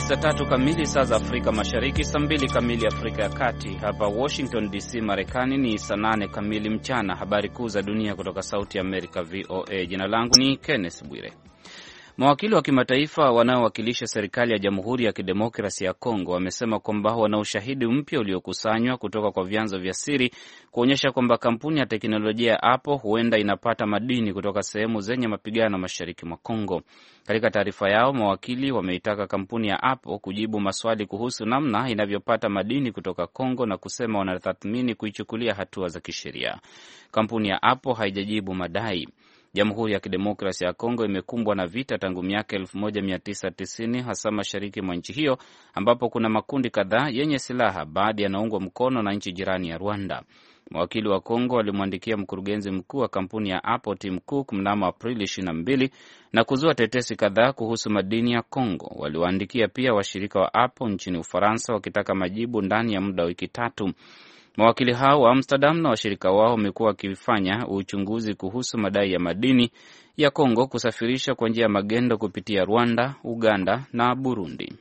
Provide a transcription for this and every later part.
saa 3 kamili saa za Afrika Mashariki, saa 2 kamili Afrika ya Kati. Hapa Washington DC, Marekani ni saa 8 kamili mchana. Habari kuu za dunia kutoka Sauti ya Amerika, VOA. Jina langu ni Kenneth Bwire. Mawakili wa kimataifa wanaowakilisha serikali ya Jamhuri ya Kidemokrasia ya Kongo wamesema kwamba wana ushahidi mpya uliokusanywa kutoka kwa vyanzo vya siri kuonyesha kwamba kampuni ya teknolojia ya Apple huenda inapata madini kutoka sehemu zenye mapigano mashariki mwa Kongo. Katika taarifa yao, mawakili wameitaka kampuni ya Apple kujibu maswali kuhusu namna inavyopata madini kutoka Kongo na kusema wanatathmini kuichukulia hatua za kisheria. Kampuni ya Apple haijajibu madai. Jamhuri ya Kidemokrasia ya Kongo imekumbwa na vita tangu miaka 1990 hasa mashariki mwa nchi hiyo, ambapo kuna makundi kadhaa yenye silaha, baadhi yanaungwa mkono na nchi jirani ya Rwanda. Mawakili wa Kongo walimwandikia mkurugenzi mkuu wa kampuni ya Apple Tim Cook mnamo Aprili 22 na kuzua tetesi kadhaa kuhusu madini ya Kongo. Waliwaandikia pia washirika wa Apple nchini Ufaransa wakitaka majibu ndani ya muda wa wiki 3. Mawakili hao wa Amsterdam na washirika wao wamekuwa wakifanya uchunguzi kuhusu madai ya madini ya Kongo kusafirisha kwa njia ya magendo kupitia Rwanda, Uganda na Burundi.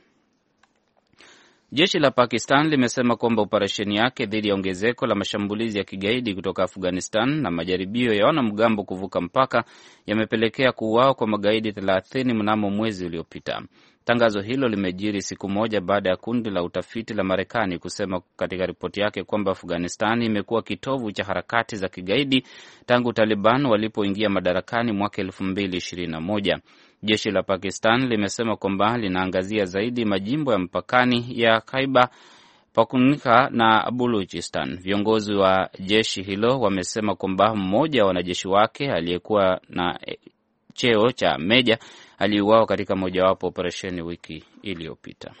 Jeshi la Pakistan limesema kwamba operesheni yake dhidi ya ongezeko la mashambulizi ya kigaidi kutoka Afghanistan na majaribio ya wanamgambo kuvuka mpaka yamepelekea kuuawa kwa magaidi 30 mnamo mwezi uliopita. Tangazo hilo limejiri siku moja baada ya kundi la utafiti la Marekani kusema katika ripoti yake kwamba Afghanistan imekuwa kitovu cha harakati za kigaidi tangu Taliban walipoingia madarakani mwaka 2021. Jeshi la Pakistan limesema kwamba linaangazia zaidi majimbo ya mpakani ya Khyber Pakhtunkhwa na Baluchistan. Viongozi wa jeshi hilo wamesema kwamba mmoja wa wanajeshi wake aliyekuwa na cheo cha meja aliuawa katika mojawapo operesheni wiki iliyopita.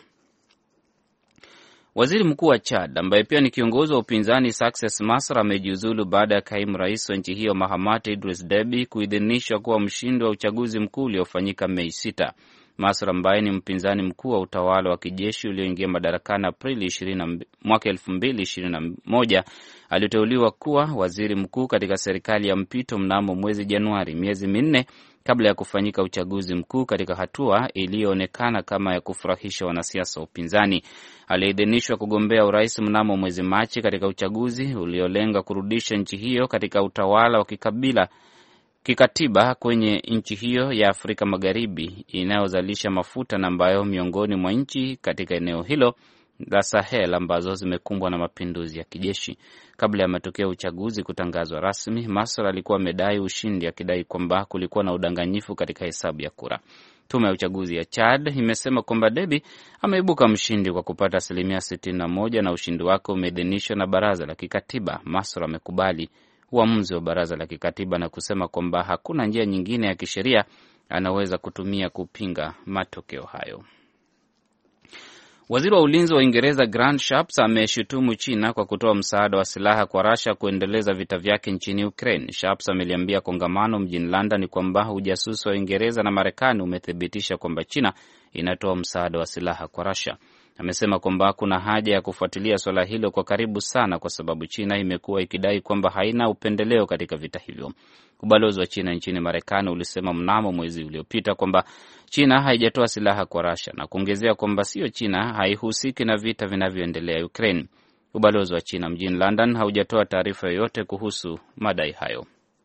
Waziri mkuu wa Chad ambaye pia ni kiongozi wa upinzani Success Masra amejiuzulu baada ya kaimu rais wa nchi hiyo Mahamat Idris Deby kuidhinishwa kuwa mshindi wa uchaguzi mkuu uliofanyika Mei 6. Masra ambaye ni mpinzani mkuu wa utawala wa kijeshi ulioingia madarakani Aprili 20 mwaka 2021 aliteuliwa kuwa waziri mkuu katika serikali ya mpito mnamo mwezi Januari, miezi minne kabla ya kufanyika uchaguzi mkuu, katika hatua iliyoonekana kama ya kufurahisha wanasiasa wa upinzani. Aliidhinishwa kugombea urais mnamo mwezi Machi katika uchaguzi uliolenga kurudisha nchi hiyo katika utawala wa kikatiba kwenye nchi hiyo ya Afrika Magharibi inayozalisha mafuta na ambayo miongoni mwa nchi katika eneo hilo la Sahel ambazo zimekumbwa na mapinduzi ya kijeshi. Kabla ya matokeo ya uchaguzi kutangazwa rasmi, Masra alikuwa amedai ushindi, akidai kwamba kulikuwa na udanganyifu katika hesabu ya kura. Tume ya uchaguzi ya Chad imesema kwamba Deby ameibuka mshindi kwa kupata 61% na ushindi wake umeidhinishwa na baraza la kikatiba. Masra amekubali uamuzi wa baraza la kikatiba na kusema kwamba hakuna njia nyingine ya kisheria anaweza kutumia kupinga matokeo hayo. Waziri wa ulinzi wa Uingereza Grant Shapps ameshutumu China kwa kutoa msaada wa silaha kwa Russia kuendeleza vita vyake nchini Ukraine. Shapps ameliambia kongamano mjini London kwamba ujasusi wa Uingereza na Marekani umethibitisha kwamba China inatoa msaada wa silaha kwa Russia. Amesema kwamba kuna haja ya kufuatilia swala hilo kwa karibu sana kwa sababu China imekuwa ikidai kwamba haina upendeleo katika vita hivyo. Ubalozi wa China nchini Marekani ulisema mnamo mwezi uliopita kwamba China haijatoa silaha kwa Russia na kuongezea kwamba sio China haihusiki na vita vinavyoendelea Ukraine. Ubalozi wa China mjini London haujatoa taarifa yoyote kuhusu madai hayo.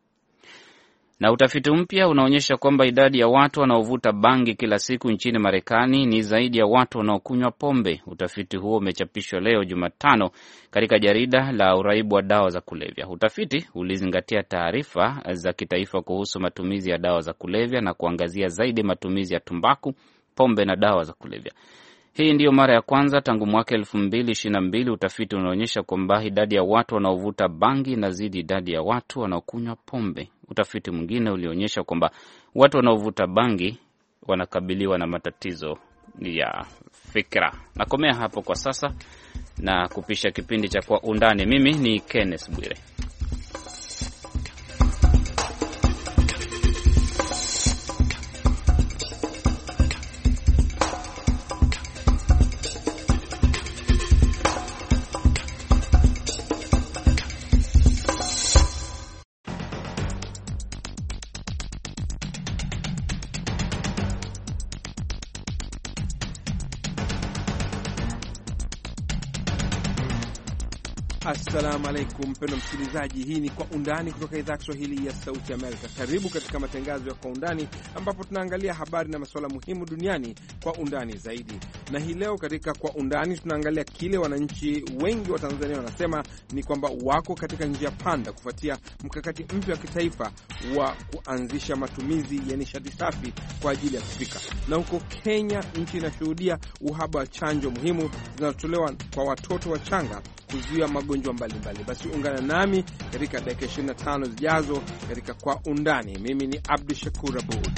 Na utafiti mpya unaonyesha kwamba idadi ya watu wanaovuta bangi kila siku nchini Marekani ni zaidi ya watu wanaokunywa pombe. Utafiti huo umechapishwa leo Jumatano katika jarida la uraibu wa dawa za kulevya. Utafiti ulizingatia taarifa za kitaifa kuhusu matumizi ya dawa za kulevya na kuangazia zaidi matumizi ya tumbaku, pombe na dawa za kulevya. Hii ndiyo mara ya kwanza tangu mwaka 2022 utafiti unaonyesha kwamba idadi ya watu wanaovuta bangi inazidi idadi ya watu wanaokunywa pombe. Utafiti mwingine ulionyesha kwamba watu wanaovuta bangi wanakabiliwa na matatizo ya fikra. Nakomea hapo kwa sasa na kupisha kipindi cha Kwa Undani. Mimi ni Kenneth Bwire. Assalamu alaikum mpendwa msikilizaji, hii ni Kwa Undani kutoka idhaa ya Kiswahili ya Sauti Amerika. Karibu katika matangazo ya Kwa Undani ambapo tunaangalia habari na masuala muhimu duniani kwa undani zaidi. Na hii leo katika Kwa Undani tunaangalia kile wananchi wengi wa Tanzania wanasema ni kwamba wako katika njia panda kufuatia mkakati mpya wa kitaifa wa kuanzisha matumizi ya nishati safi kwa ajili ya kupika. Na huko Kenya nchi inashuhudia uhaba wa chanjo muhimu zinazotolewa kwa watoto wachanga kuzuia magonjwa mbalimbali. Basi ungana nami katika dakika 25 zijazo katika Kwa Undani. Mimi ni Abdul Shakur Abud.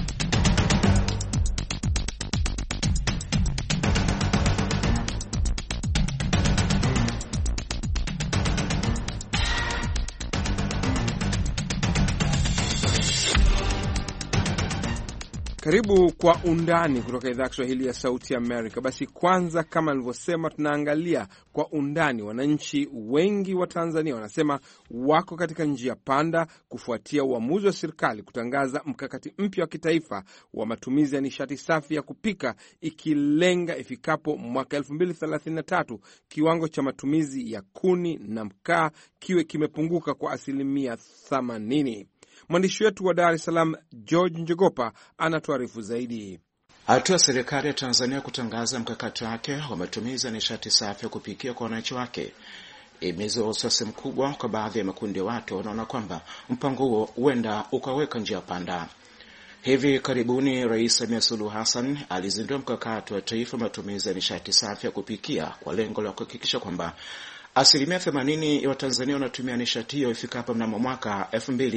Karibu Kwa Undani kutoka idhaa ya Kiswahili ya Sauti Amerika. Basi kwanza, kama nilivyosema, tunaangalia kwa undani. Wananchi wengi wa Tanzania wanasema wako katika njia panda kufuatia uamuzi wa serikali kutangaza mkakati mpya wa kitaifa wa matumizi ya nishati safi ya kupika, ikilenga ifikapo mwaka 2033 kiwango cha matumizi ya kuni na mkaa kiwe kimepunguka kwa 80%. Mwandishi wetu wa Dar es Salaam George Njogopa anatuarifu zaidi. Hatua ya serikali ya Tanzania kutangaza mkakati wake wa matumizi ya nishati safi ya kupikia kwa wananchi wake imezua wasiwasi mkubwa kwa baadhi ya makundi ya watu wanaona kwamba mpango huo huenda ukaweka njia panda. Hivi karibuni Rais Samia Suluhu Hassan alizindua mkakati wa taifa matumizi ya nishati safi ya kupikia kwa lengo la kuhakikisha kwamba 80% ya Watanzania wanatumia nishati hiyo ifikapo mnamo mwaka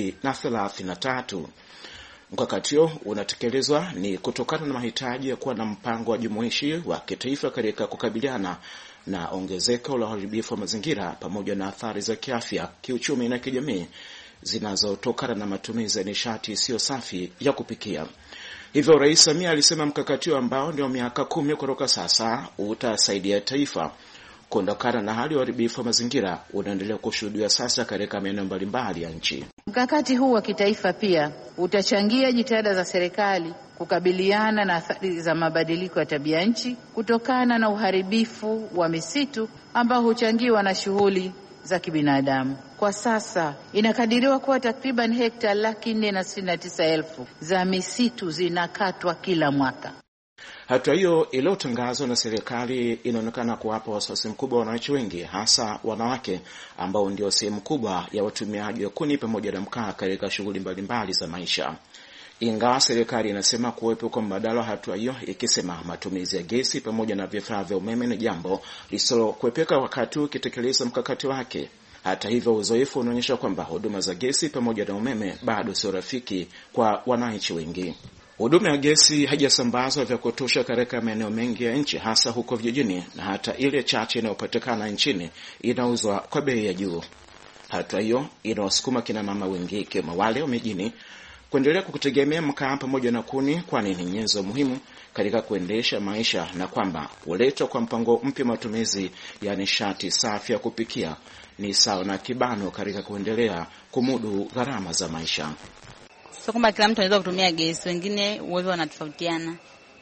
2033. Mkakati huo unatekelezwa ni kutokana na mahitaji ya kuwa na mpango wa jumuishi wa kitaifa katika kukabiliana na ongezeko la uharibifu wa mazingira pamoja na athari za kiafya, kiuchumi na kijamii zinazotokana na matumizi ya nishati isiyo safi ya kupikia. Hivyo Rais Samia alisema mkakati huo ambao ndio miaka 10 kutoka sasa utasaidia taifa kuondokana na hali ya uharibifu wa mazingira unaendelea kushuhudiwa sasa katika maeneo mbalimbali ya nchi. Mkakati huu wa kitaifa pia utachangia jitihada za serikali kukabiliana na athari za mabadiliko ya tabia nchi kutokana na uharibifu wa misitu ambao huchangiwa na shughuli za kibinadamu. Kwa sasa inakadiriwa kuwa takriban hekta 469,000 za misitu zinakatwa kila mwaka. Hatua hiyo iliyotangazwa na serikali inaonekana kuwapa wasiwasi mkubwa wananchi wengi, hasa wanawake ambao ndio sehemu kubwa ya watumiaji wa kuni pamoja na mkaa katika shughuli mbalimbali za maisha. Ingawa serikali inasema kuwepo kwa mbadala hatua hiyo, ikisema matumizi ya gesi pamoja na vifaa vya umeme ni jambo lisilokuepeka wakati ukitekeleza mkakati wake. Hata hivyo, uzoefu unaonyesha kwamba huduma za gesi pamoja na umeme bado sio rafiki kwa wananchi wengi. Huduma ya gesi haijasambazwa vya kutosha katika maeneo mengi ya nchi, hasa huko vijijini, na hata ile chache inayopatikana nchini inauzwa kwa bei ya juu. Hatua hiyo inawasukuma kina mama wengi kama wale wa mijini kuendelea kutegemea mkaa pamoja na kuni, kwani ni nyenzo muhimu katika kuendesha maisha, na kwamba uletwa kwa mpango mpya matumizi ya nishati safi ya kupikia ni sawa na kibano katika kuendelea kumudu gharama za maisha. Sio kwamba kila mtu anaweza kutumia gesi, wengine uwezo wanatofautiana.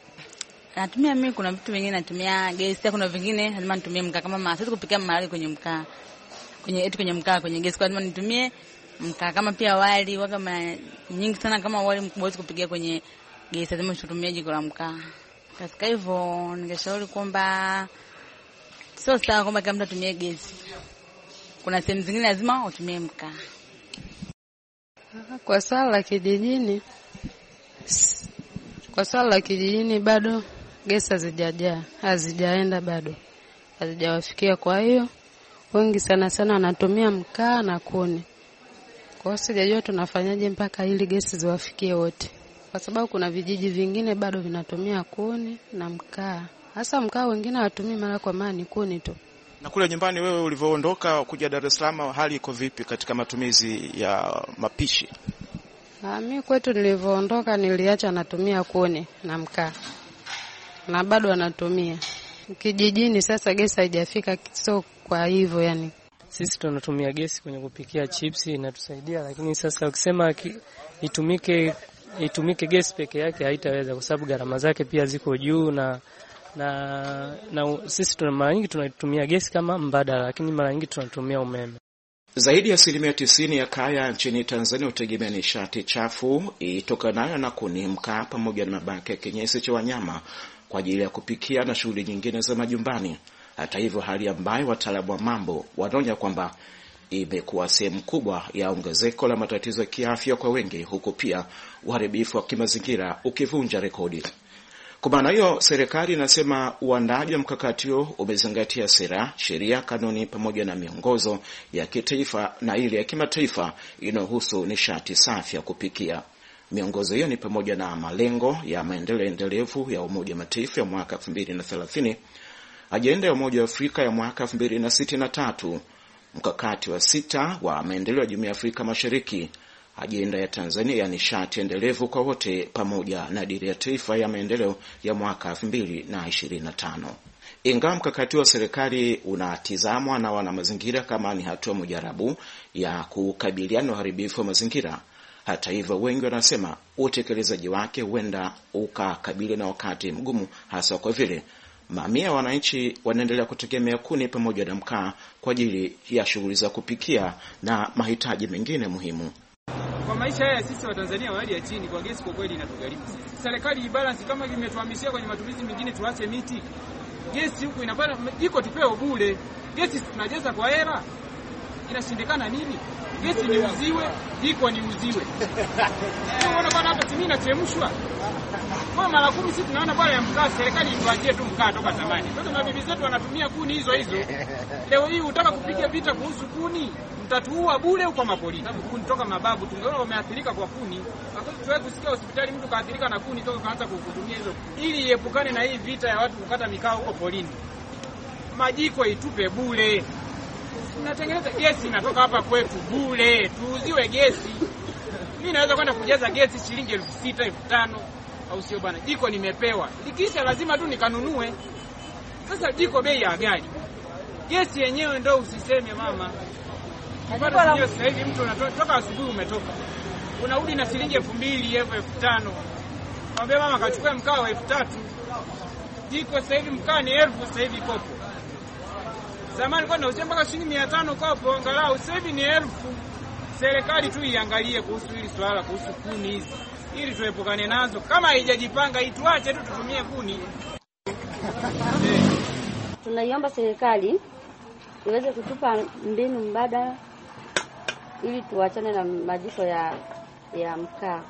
Natumia mimi, kuna vitu vingine natumia gesi, kuna vingine lazima nitumie mkaa. Kama siwezi kupikia mahali kwenye mkaa, kwenye mkaa kwenye gesi, kwa lazima nitumie mkaa. Kama pia wali waga nyingi sana, kama wali mkubwa huwezi kupikia kwenye gesi, lazima utumie jiko la mkaa. Katika hivyo ningeshauri kwamba sio sawa kwamba kama mtu atumie gesi. Kuna sehemu zingine lazima utumie mkaa. Kwa swala la kijijini bado gesi hazijaenda, bado hazijawafikia. Kwa hiyo wengi sana wanatumia mkaa na kuni. Kwa hiyo sijajua tunafanyaje mpaka ili gesi ziwafikie wote, kwa sababu kuna vijiji vingine bado vinatumia kuni na mkaa. Hasa mkaa wengine hawatumii mara kwa mara, ni kuni tu. Na kule nyumbani wewe ulivyoondoka kuja Dar es Salaam, hali iko vipi katika matumizi ya mapishi? Mimi kwetu nilivyoondoka niliacha natumia kuni na mkaa, na bado wanatumia. Kijijini sasa gesi haijafika, sio kwa hivyo yani. Sisi tunatumia gesi kwenye kupikia chipsi, inatusaidia, lakini sasa ukisema itumike gesi peke yake haitaweza, kwa sababu gharama zake pia ziko juu, na na sisi mara nyingi tunatumia gesi kama mbadala, lakini mara nyingi tunatumia umeme. Zaidi ya 90% ya kaya nchini Tanzania hutegemea nishati chafu itokanayo na kuni, mkaa pamoja na mabaki ya kinyesi cha wanyama kwa ajili ya kupikia na shughuli nyingine za majumbani. Hata hivyo, hali ambayo wataalamu wa mambo wanaonya kwamba imekuwa sehemu kubwa ya ongezeko la matatizo ya kiafya kwa wengi, huku pia uharibifu wa kimazingira ukivunja rekodi. Kwa maana hiyo, serikali inasema uandaaji wa mkakati huo umezingatia sera, sheria, kanuni pamoja na miongozo ya kitaifa na ile ya kimataifa inayohusu nishati safi ya kupikia. Miongozo hiyo ni pamoja na malengo ya maendeleo endelevu ya Umoja wa Mataifa ya mwaka 2030, ajenda ya Umoja wa Afrika ya mwaka 2063, mkakati wa 6 wa maendeleo ya Jumuiya ya Afrika Mashariki, ajenda ya Tanzania ya nishati endelevu kwa wote, pamoja na dira ya taifa ya maendeleo ya mwaka 2025. Ingawa mkakati wa serikali unatizamwa na wana mazingira kama ni hatua mujarabu ya kukabiliana na uharibifu wa mazingira, hata hivyo wengi wanasema utekelezaji wake huenda ukakabili na wakati mgumu, hasa kwa vile mamia ya wananchi wanaendelea kutegemea kuni pamoja na mkaa kwa ajili ya shughuli za kupikia na mahitaji mengine muhimu. Kwa maisha haya sisi wa Tanzania wa hali ya chini, kwa gesi kwa kweli inatugharimu sisi. Serikali ibalance kama imetuhamishia kwenye matumizi mengine, tuache miti. Gesi huku inapata iko tupeo bure. Gesi tunajaza kwa hela. Inashindikana nini? Gesi ni uziwe, iko ni uziwe. Unaona bwana hapa timina chemshwa. Kwa mara 10 sisi tunaona pale ya mkaa, serikali ituachie tu mkaa toka zamani. Sasa na bibi zetu wanatumia kuni hizo. Leo hii utaka kupiga vita kuhusu kuni, mtatuua bure huko mapolini. Sababu kuni toka mababu tungeona wameathirika kwa kuni. Wakati tuwe kusikia hospitali mtu kaathirika na kuni toka kaanza kuhudumia hizo, ili iepukane na hii vita ya watu kukata mikao huko polini. Majiko itupe bure. Tunatengeneza gesi inatoka hapa kwetu bure, tuuziwe gesi. Mimi naweza kwenda kujaza gesi shilingi 6,000, 5,000 au sio bana? Jiko nimepewa. Likisha lazima tu nikanunue. Sasa jiko bei ya gari. Gesi yenyewe ndio usiseme mama. Bado sio sasa hivi mtu unatoka asubuhi umetoka. Unarudi na shilingi 2,000, 5,000. Mwambie mama kachukue mkaa wa 3,000. Jiko sasa hivi mkaa ni 1,000 sasa hivi kopo. Zamani kwa nauza mpaka shilingi 500 kopo, angalau sasa hivi ni 1,000. Serikali tu iangalie kuhusu hili swala, kuhusu kuni hizi, ili tuepukane nazo. Kama haijajipanga ituache tu tutumie kuni. Tunaiomba serikali iweze kutupa mbinu mbadala ili tuachane na majiko ya mkaa.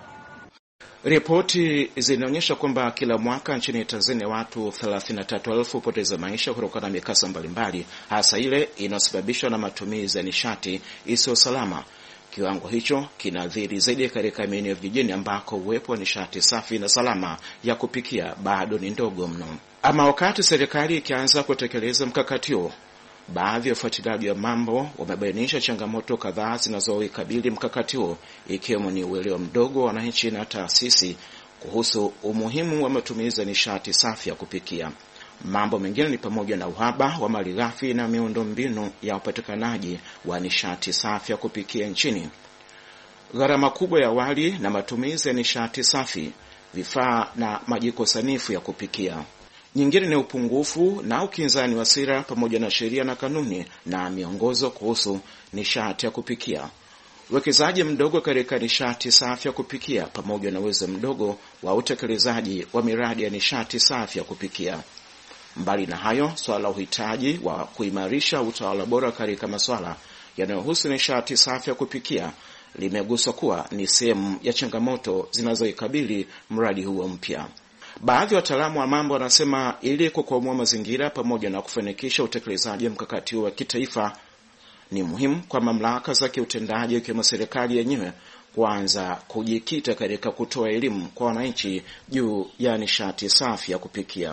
Ripoti zinaonyesha kwamba kila mwaka nchini Tanzania watu 33,000 hupoteza maisha kutokana na mikasa mbalimbali, hasa ile inayosababishwa na matumizi ya nishati isiyo salama. Kiwango hicho kinadhiri zaidi katika maeneo ya vijijini ambako uwepo wa nishati safi na salama ya kupikia bado ni ndogo mno. Ama wakati serikali ikianza kutekeleza mkakati huo, baadhi ya wafuatiliaji wa mambo wamebainisha changamoto kadhaa zinazoikabili mkakati huo, ikiwemo ni uelewa mdogo wa wananchi na taasisi kuhusu umuhimu wa matumizi ya nishati safi ya kupikia. Mambo mengine ni pamoja na uhaba wa malighafi na miundombinu ya upatikanaji wa nishati safi ya kupikia nchini, gharama kubwa ya awali na matumizi ya nishati safi, vifaa na majiko sanifu ya kupikia. Nyingine ni upungufu na ukinzani wa sera pamoja na sheria na kanuni na miongozo kuhusu nishati ya kupikia. Uwekezaji mdogo katika nishati safi ya kupikia pamoja na uwezo mdogo wa utekelezaji wa miradi ya nishati safi ya kupikia. Mbali na hayo, swala la uhitaji wa kuimarisha utawala bora katika masuala yanayohusu nishati safi ya kupikia limeguswa kuwa ni sehemu ya changamoto zinazoikabili mradi huo mpya. Baadhi ya wataalamu wa mambo wanasema ili kukwamua mazingira pamoja na kufanikisha utekelezaji wa mkakati wa kitaifa, ni muhimu kwa mamlaka za kiutendaji ikiwemo serikali yenyewe kuanza kujikita katika kutoa elimu kwa wananchi juu ya nishati safi ya kupikia.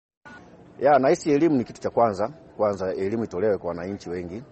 Nahisi elimu ni kitu cha kwanza elimu itolewe kwa wananchi wengi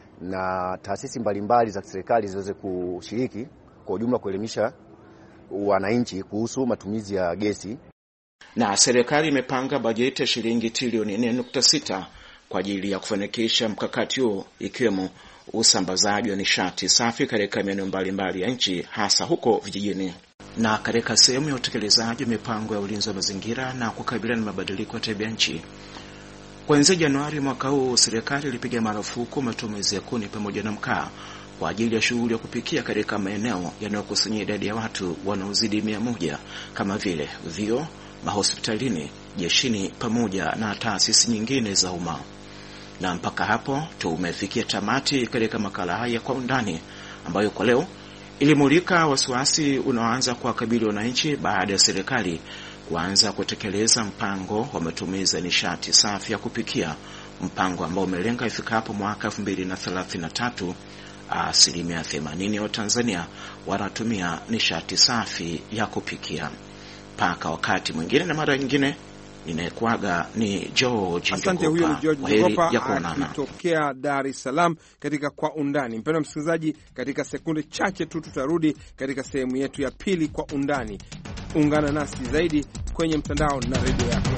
na taasisi mbalimbali za serikali ziweze kushiriki kwa ujumla kuelimisha wananchi kuhusu matumizi ya gesi. Na serikali imepanga bajeti ya shilingi trilioni 4.6 kwa ajili ya kufanikisha mkakati huo, ikiwemo usambazaji wa nishati safi katika maeneo mbalimbali ya nchi, hasa huko vijijini. na katika sehemu ya utekelezaji wa mipango ya ulinzi wa mazingira na kukabiliana na mabadiliko ya tabia nchi. Kuanzia Januari mwaka huu, serikali ilipiga marufuku matumizi ya kuni pamoja na mkaa kwa ajili ya shughuli ya kupikia katika maeneo yanayokusanyia idadi ya watu wanaozidi 100 kama vile vyuo, mahospitalini, jeshini pamoja na taasisi nyingine za umma. Na mpaka hapo tumefikia tamati katika makala haya kwa undani, ambayo kwa leo ilimulika wasiwasi unaoanza kuwakabili wananchi baada ya serikali kuanza kutekeleza mpango wa matumizi ya nishati safi ya kupikia, mpango ambao umelenga ifikapo mwaka 2033 asilimia 80 ya Watanzania wanatumia nishati safi ya kupikia. Mpaka wakati mwingine na mara nyingine, ninayekuaga ni George. Asante. Huyo ni George Njogopa akitokea Dar es Salaam katika Kwa Undani. Mpendwa msikilizaji, katika sekunde chache tu tutarudi katika sehemu yetu ya pili Kwa Undani. Ungana nasi zaidi kwenye mtandao na redio yako.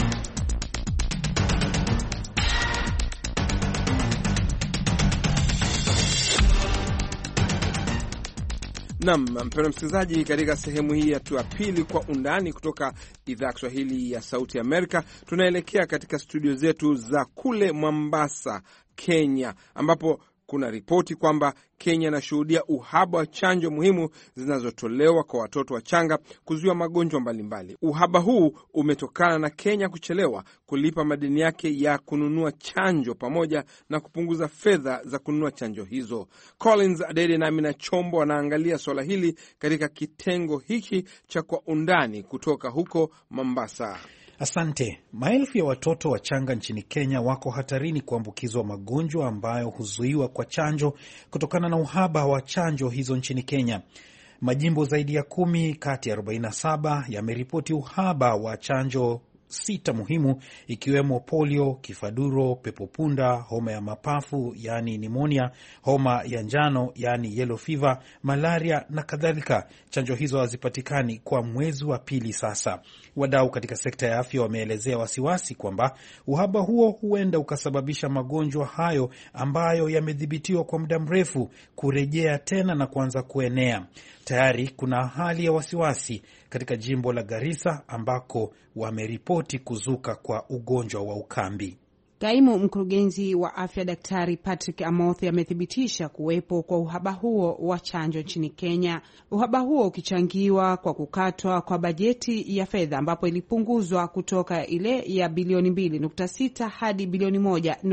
Naam, mpendwa msikilizaji, katika sehemu hii ya pili Kwa Undani kutoka idhaa ya Kiswahili ya Sauti Amerika, tunaelekea katika studio zetu za kule Mombasa, Kenya, ambapo kuna ripoti kwamba Kenya inashuhudia uhaba wa chanjo muhimu zinazotolewa kwa watoto wachanga kuzuia magonjwa mbalimbali. Uhaba huu umetokana na Kenya kuchelewa kulipa madeni yake ya kununua chanjo pamoja na kupunguza fedha za kununua chanjo hizo. Collins Adede na Amina Chombo wanaangalia swala hili katika kitengo hiki cha Kwa Undani kutoka huko Mombasa. Asante. Maelfu ya watoto wachanga nchini Kenya wako hatarini kuambukizwa magonjwa ambayo huzuiwa kwa chanjo kutokana na uhaba wa chanjo hizo nchini Kenya. Majimbo zaidi ya 10 kati ya 47 yameripoti uhaba wa chanjo 6 muhimu, ikiwemo polio, kifaduro, pepopunda, homa ya mapafu yani pneumonia, homa ya njano yani yellow fever, malaria na kadhalika. Chanjo hizo hazipatikani kwa mwezi wa pili sasa. Wadau katika sekta ya afya wameelezea wasiwasi kwamba uhaba huo huenda ukasababisha magonjwa hayo ambayo yamedhibitiwa kwa muda mrefu kurejea tena na kuanza kuenea. Tayari kuna hali ya wasiwasi katika jimbo la Garissa ambako wameripoti kuzuka kwa ugonjwa wa ukambi. Kaimu mkurugenzi wa afya Daktari Patrick Amoth amethibitisha kuwepo kwa uhaba huo wa chanjo nchini Kenya. Uhaba huo ukichangiwa kwa kukatwa kwa bajeti ya fedha ambapo ilipunguzwa kutoka ile ya bilioni 2.6 hadi bilioni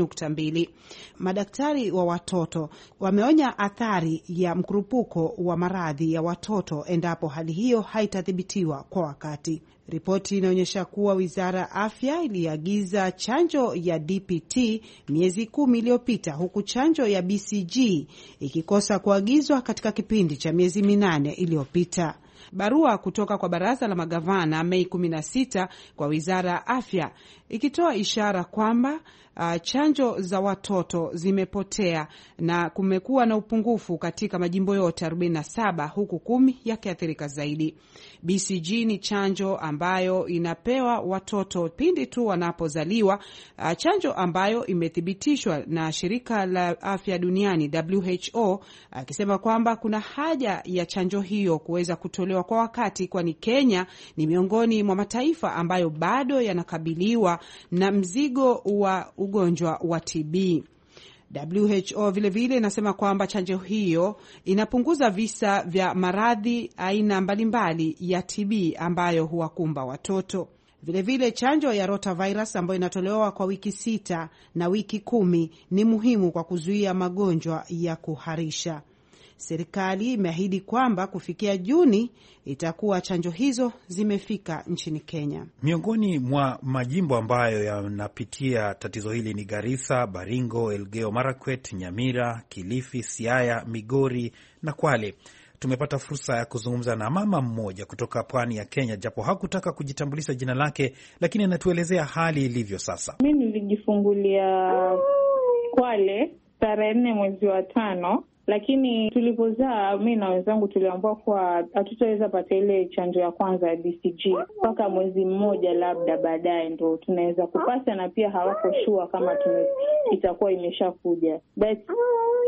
1.2. Madaktari wa watoto wameonya athari ya mkurupuko wa maradhi ya watoto endapo hali hiyo haitathibitiwa kwa wakati. Ripoti inaonyesha kuwa Wizara ya Afya iliagiza chanjo ya DPT miezi 10 iliyopita, huku chanjo ya BCG ikikosa kuagizwa katika kipindi cha miezi 8 iliyopita. Barua kutoka kwa Baraza la Magavana Mei 16 kwa Wizara ya Afya ikitoa ishara kwamba chanjo za watoto zimepotea na kumekuwa na upungufu katika majimbo yote 47 huku 10 yakiathirika zaidi. BCG ni chanjo ambayo inapewa watoto pindi tu wanapozaliwa, chanjo ambayo imethibitishwa na Shirika la Afya Duniani WHO akisema kwamba kuna haja ya chanjo hiyo kuweza kutolewa kwa wakati, kwani Kenya ni miongoni mwa mataifa ambayo bado yanakabiliwa na mzigo wa ugonjwa wa TB. WHO vile inasema kwamba chanjo hiyo inapunguza visa vya maradhi aina mbalimbali ya TB ambayo huwakumba watoto. Vile chanjo ya rotavirus ambayo inatolewa kwa wiki 6 na wiki 10 ni muhimu kwa kuzuia magonjwa ya kuharisha. Serikali imeahidi kwamba kufikia Juni itakuwa chanjo hizo zimefika nchini Kenya. Miongoni mwa majimbo ambayo yanapitia tatizo hili ni Garissa, Baringo, Elgeyo Marakwet, Nyamira, Kilifi, Siaya, Migori na Kwale. Tumepata fursa ya kuzungumza na mama mmoja kutoka pwani ya Kenya, japo hakutaka kujitambulisha jina lake, lakini anatuelezea hali ilivyo sasa. Mimi nilijifungulia Kwale tarehe 4 mwezi wa 5. Lakini tulipozaa mimi na wenzangu tuliambiwa kuwa hatutaweza pata ile chanjo ya kwanza ya BCG mpaka mwezi mmoja labda baadaye ndo tunaweza kupata, na pia hawako sure kama itakuwa imeshakuja. But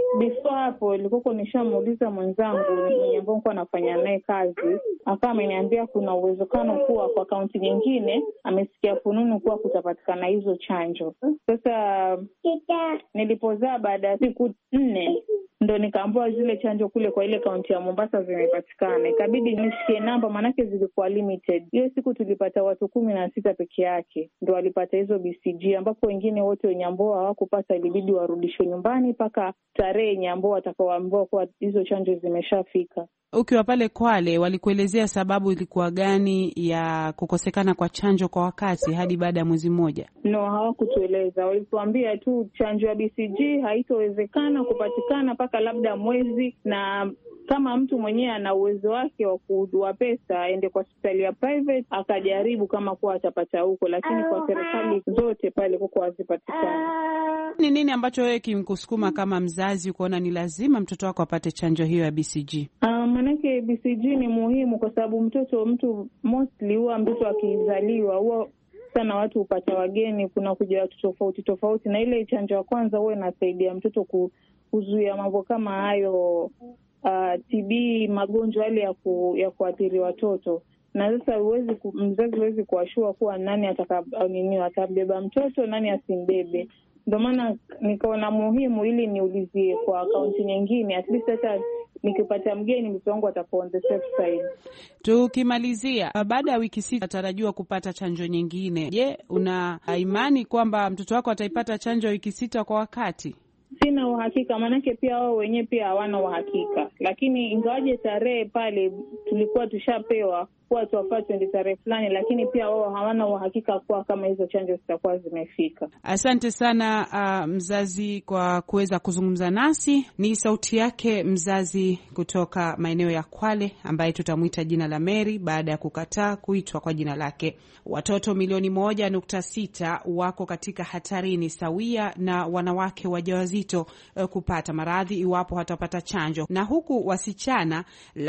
before hapo nilikuwa nishamuuliza mwenzangu mwenye ambao nilikuwa nafanya naye kazi, akawa ameniambia kuna uwezekano kuwa kwa kaunti nyingine amesikia fununu kuwa kutapatikana hizo chanjo. Sasa nilipozaa baada ya siku 4 ndo nikaambiwa zile chanjo kule kwa ile kaunti ya Mombasa zimepatikana. Ikabidi nishikie namba manake zilikuwa limited. Hiyo siku tulipata watu 16 peke yake ndo walipata hizo BCG, ambapo wengine wote wenye ambao hawakupata ilibidi warudishwe nyumbani mpaka tarehe yenye ambao watakaoambiwa kwa hizo chanjo zimeshafika. Ukiwa pale Kwale, walikuelezea sababu ilikuwa gani ya kukosekana kwa chanjo kwa wakati hadi baada ya mwezi mmoja? No, hawakutueleza. Walituambia tu chanjo ya BCG haitowezekana kupatikana mpaka labda mwezi, na kama mtu mwenyewe ana uwezo wake wa kuudua pesa aende kwa hospitali ya private akajaribu kama kuwa atapata huko, lakini kwa serikali zote pale huko hazipatikana. Ni nini ambacho wewe kimkusukuma kama mzazi kuona ni lazima mtoto wako apate chanjo hiyo ya BCG? Manake BCG ni muhimu kwa sababu mtu mostly huwa mtoto akizaliwa huwa sana watu upata wageni, kuna kuja watu tofauti, na ile chanjo ya kwanza huwa inasaidia mtoto kuzuia mambo kama hayo, TB, magonjwa yale ya kuathiri watoto. Na sasa mzazi huwezi kuashua kuwa nani atabeba mtoto, nani asimbebe. Ndio maana nikaona muhimu ili niulizie kwa akaunti nyingine, at least hata nikipata mgeni mtoto wangu atakuwa on the safe side. Tukimalizia, baada ya wiki 6 atarajiwa kupata chanjo nyingine. Je, una imani kwamba mtoto wako ataipata chanjo wiki 6 kwa wakati? Sina uhakika, manake pia wao wenyewe pia hawana uhakika. Lakini ingawaje tarehe pale tulikuwa tushapewa kwa tuwapate ndio tarehe fulani, lakini pia wao hawana uhakika kwa kama hizo chanjo zitakuwa zimefika. Asante sana mzazi kwa kuweza kuzungumza nasi. Ni sauti yake mzazi kutoka maeneo ya Kwale ambaye tutamuita jina la Mary baada ya kukataa kuitwa kwa jina lake. Watoto milioni 1.6 wako katika hatarini sawia na wanawake wajawazito kupata maradhi iwapo hatapata chanjo, na huku wasichana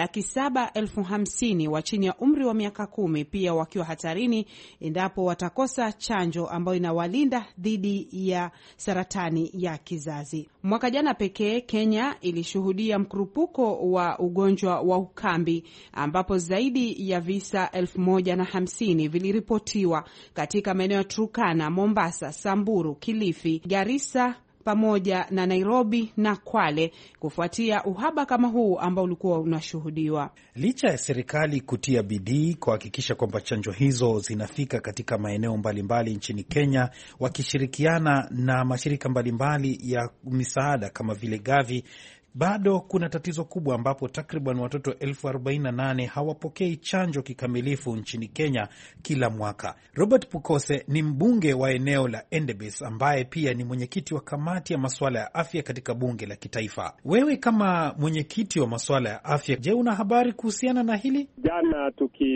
750,000 wa chini ya umri wa miaka 10 pia wakiwa hatarini endapo watakosa chanjo ambayo inawalinda dhidi ya saratani ya kizazi. Mwaka jana pekee Kenya ilishuhudia mkurupuko wa ugonjwa wa ukambi ambapo zaidi ya visa 1,050 viliripotiwa katika maeneo ya Turkana, Mombasa, Samburu, Kilifi, Garissa pamoja na Nairobi na Kwale kufuatia uhaba kama huu ambao ulikuwa unashuhudiwa. Licha ya serikali kutia bidii kuhakikisha kwamba chanjo hizo zinafika katika maeneo mbalimbali nchini Kenya, wakishirikiana na mashirika mbalimbali ya misaada kama vile Gavi, bado kuna tatizo kubwa ambapo takriban watoto 48,000 hawapokei chanjo kikamilifu nchini Kenya kila mwaka. Robert Pukose ni mbunge wa eneo la Endebess ambaye pia ni mwenyekiti wa kamati ya masuala ya afya katika bunge la kitaifa. Wewe kama mwenyekiti wa masuala ya afya, je, una habari kuhusiana na hili? Jana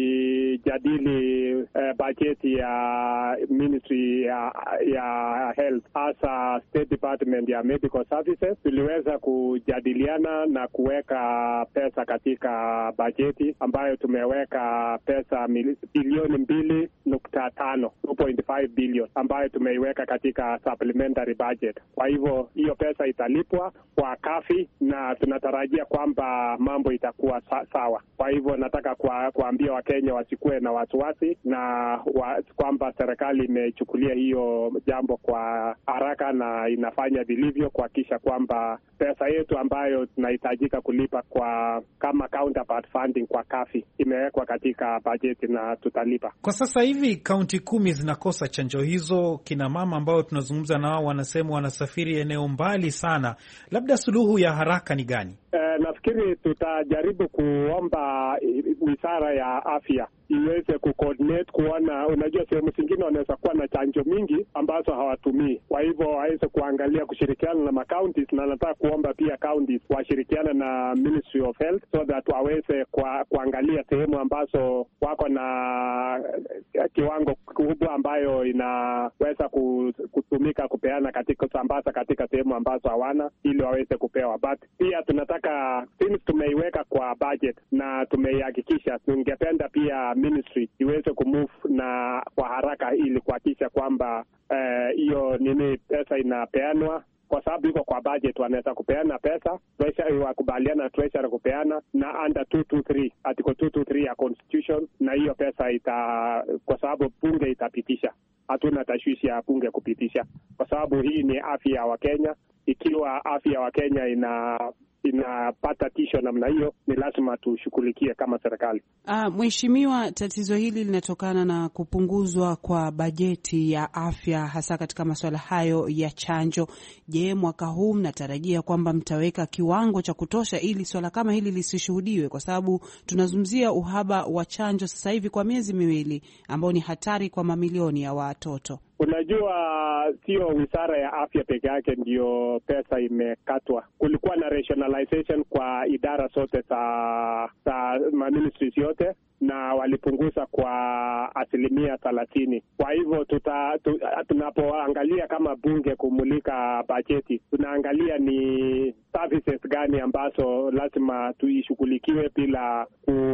tukijadili bajeti ya Ministry ya Health hasa State Department ya Medical Services, tuliweza kujadiliana na kuweka pesa katika bajeti ambayo tumeweka pesa bilioni 2.5 2.5 billion ambayo tumeiweka katika supplementary budget. Kwa hivyo hiyo pesa italipwa kwa kafi na tunatarajia kwamba mambo itakuwa sawa. Kwa hivyo nataka kuambia Wakenya wasikuwe na wasiwasi na kwamba serikali imechukulia hiyo jambo kwa haraka na inafanya vilivyo kuhakikisha kwamba pesa yetu ambayo tunahitajika kulipa kwa kama counterpart funding kwa kafi imewekwa katika bajeti na tutalipa. Kwa sasa hivi kaunti 10 zinakosa chanjo hizo. Kina mama ambao tunazungumza nao wanasema wanasafiri eneo mbali sana. Labda suluhu ya haraka ni gani? Nafikiri tutajaribu kuomba Wizara ya Afya iweze kucoordinate kuona, unajua sehemu zingine wanaweza kuwa na chanjo mingi ambazo hawatumii. Kwa hivyo waweze kuangalia kushirikiana na ma-counties, na nataka kuomba pia counties washirikiana na Ministry of Health so that waweze kuangalia sehemu ambazo wako na kiwango kubwa ambayo inaweza kutumika kupeana katika kusambaza katika sehemu ambazo hawana ili waweze kupewa. But pia tunataka since tumeiweka kwa budget na tumeihakikisha, tungependa pia ministry iweze kumove na kwa haraka ili kuhakikisha kwamba hiyo pesa inapeanwa kwa sababu iko kwa budget, wanaweza kupeana pesa, treasury wakubaliana treasury kupeana na under 223 article 223 ya constitution, na hiyo pesa kwa sababu bunge itapitisha. Hatuna tashwishi ya bunge kupitisha, kwa sababu hii ni afya ya Wakenya. Ikiwa afya ya Wakenya inapata tisho namna hiyo, ni lazima tushughulikie kama serikali. Mheshimiwa, tatizo hili linatokana na kupunguzwa kwa bajeti ya afya, hasa katika masuala hayo ya chanjo. Je, mwaka huu mnatarajia kwamba mtaweka kiwango cha kutosha ili swala kama hili lisishuhudiwe? Kwa sababu tunazungumzia uhaba wa chanjo sasa hivi kwa miezi miwili, ambao ni hatari kwa mamilioni ya watoto. Unajua, sio wizara ya afya peke yake ndio pesa imekatwa. Kulikuwa na rationalization kwa idara zote za ministries yote, na walipunguza kwa 30%. Kwa hivyo tunapoangalia kama bunge kumulika bajeti, tunaangalia ni services gani ambazo lazima tuishughulikiwe bila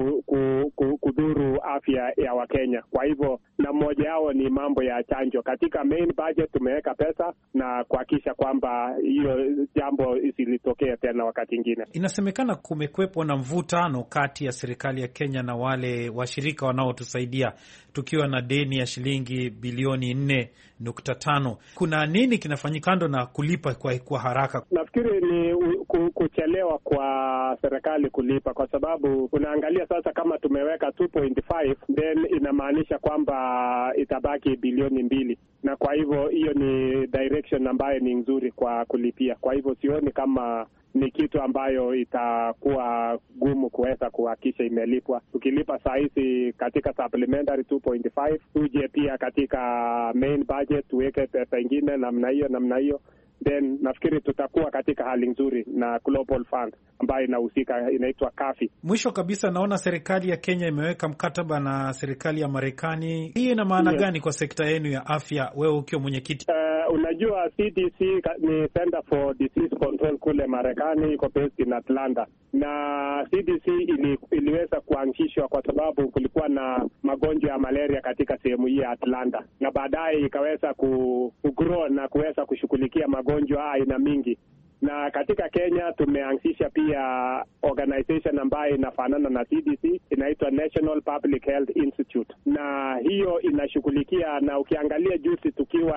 kudhuru afya ya Wakenya. Kwa hivyo, na mmoja yao ni mambo ya chanjo. Katika main budget tumeweka pesa na kuhakikisha kwamba hiyo jambo isilitokee tena wakati mwingine. Inasemekana kumekwepo na mvutano kati ya serikali ya Kenya na wale washirika wanaotusaidia, tukiwa na deni ya shilingi bilioni 4.5. Kuna nini kinafanyika kando na kulipa kwa haraka? Nafikiri ni kuchelewa kwa serikali kulipa, kwa sababu unaangalia sasa kama tumeweka 2.5, then inamaanisha kwamba itabaki bilioni 2, na kwa hivyo hiyo ni direction ambayo ni nzuri kwa kulipia. Kwa hivyo sioni kama ni kitu ambayo itakuwa gumu kuweza kuhakikisha imelipwa. Tukilipa saa hizi katika supplementary 2.5, tuje pia katika main budget tuweke pesa ingine namna hiyo, then nafikiri tutakuwa katika hali nzuri na Global Fund ambayo inahusika, inaitwa KAFI. Mwisho kabisa, naona serikali ya Kenya imeweka mkataba na serikali ya Marekani. Hii ina maana gani kwa sekta yenu ya afya, wewe ukiwa mwenyekiti? Unajua, CDC ni Center for Disease Control kule Marekani, iko based in Atlanta, na CDC iliweza kuanzishwa kwa sababu kulikuwa na magonjwa ya malaria katika sehemu hii ya Atlanta, na baadaye ikaweza kugrow na kuweza kushughulikia magonjwa aina mingi. Na katika Kenya tumeanzisha pia organization ambayo inafanana na CDC, inaitwa National Public Health Institute, na hiyo inashughulikia, na ukiangalia juzi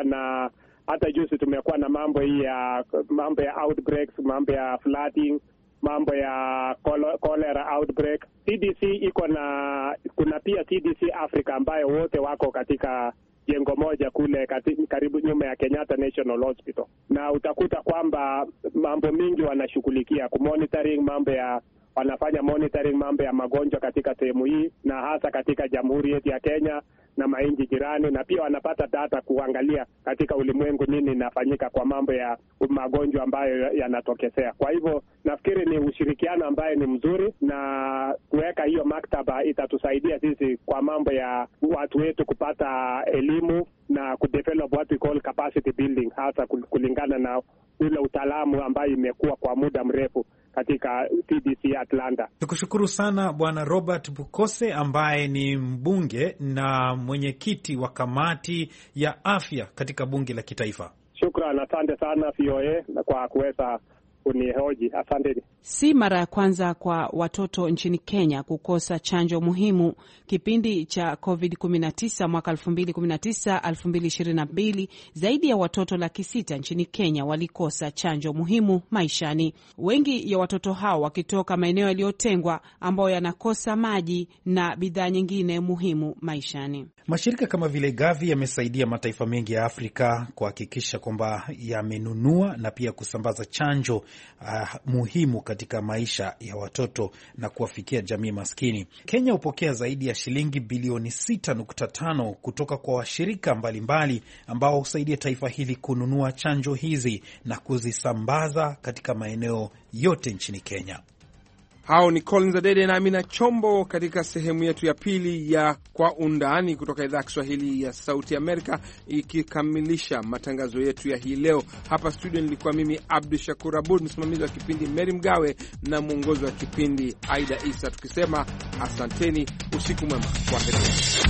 tumekuwa na mambo ya outbreaks, mambo ya flooding, mambo ya cholera outbreak. CDC kuna pia CDC Africa ambayo wote wako katika jengo moja kule karibu nyuma ya Kenyatta National Hospital, na utakuta kwamba mambo mingi wanashughulikia wanafanya monitoring mambo ya magonjwa katika sehemu hii, na hasa katika Jamhuri yetu ya Kenya na mainchi jirani, na pia wanapata data kuangalia katika ulimwengu nini inafanyika kwa mambo ya magonjwa ambayo yanatokezea. Kwa hivyo nafikiri ni ushirikiano ambaye ni mzuri, na kuweka hiyo maktaba itatusaidia sisi kwa mambo ya watu wetu kupata elimu na kudevelop what we call capacity building, hasa kulingana na ule utaalamu ambayo imekuwa kwa muda mrefu katika CDC Atlanta. Tukushukuru sana Bwana Robert Bukose ambaye ni mbunge na mwenyekiti wa kamati ya afya katika bunge la kitaifa. Shukran, asante sana VOA kwa kuweza unihoji. Asante. Si mara ya kwanza kwa watoto nchini Kenya kukosa chanjo muhimu. Kipindi cha COVID-19 mwaka 2019-2022, zaidi ya watoto 600,000 nchini Kenya walikosa chanjo muhimu maishani. Wengi ya watoto hao wakitoka maeneo yaliyotengwa ambayo yanakosa maji na bidhaa nyingine muhimu maishani. Mashirika kama vile Gavi yamesaidia mataifa mengi ya Afrika kuhakikisha kwamba yamenunua na pia kusambaza chanjo muhimu katika maisha ya watoto na kuwafikia jamii maskini. Kenya hupokea zaidi ya shilingi bilioni 6.5 kutoka kwa washirika mbalimbali ambao husaidia taifa hili kununua chanjo hizi na kuzisambaza katika maeneo yote nchini Kenya. Hao ni Collins Adede na Amina Chombo katika sehemu yetu ya pili ya Kwa Undani kutoka idhaa ya Kiswahili ya Sauti Amerika, ikikamilisha matangazo yetu ya hii leo. Hapa studio nilikuwa mimi Abdu Shakur Abud, msimamizi wa kipindi Mary Mgawe na mwongozi wa kipindi Aida Isa, tukisema asanteni, usiku mwema, kwaheri.